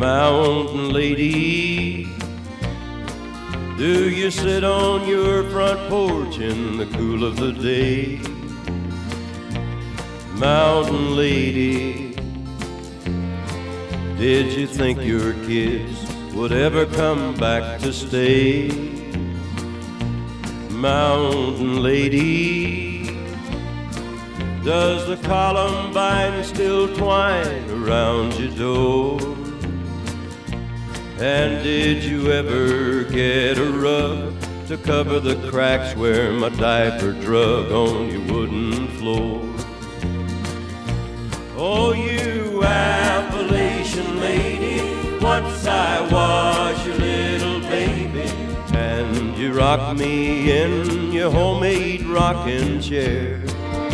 Mountain lady, do you sit on your front porch in the cool of the day? Mountain lady, did you think your kids would ever come back to stay? Mountain lady, does the columbine still twine around your door? And did you ever get a rug to cover the cracks where my diaper drug on your wooden floor? Oh, you Appalachian lady, once I was your little baby, and you rocked me in your homemade rocking chair.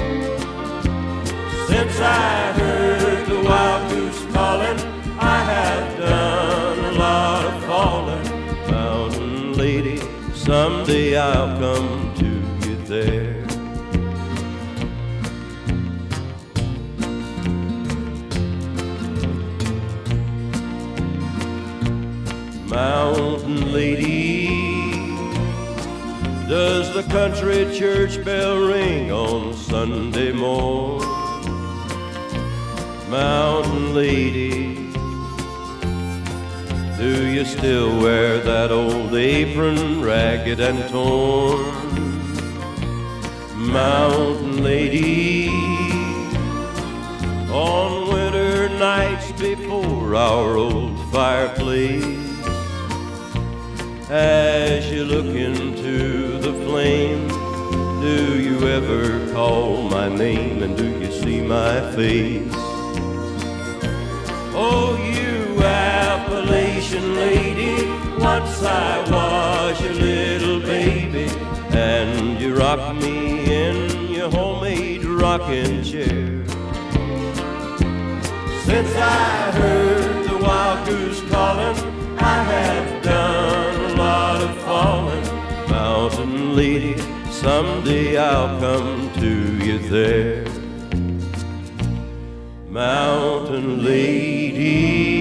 Since I heard the wild goose calling, I have done a lot of falling. Mountain lady, someday I'll come to you there. Mountain lady, does the country church bell ring on Sunday morn? Mountain lady, do you still wear that old apron, ragged and torn? Mountain lady, on winter nights before our old fireplace, as you look into the flame, do you ever call my name and do you see my face? Oh, you Appalachian lady, once I was your little baby, and you rocked me in your homemade rocking chair. Since I heard the wild goose calling, I have done a lot of falling. Mountain lady, someday I'll come to you there. Mountain lady,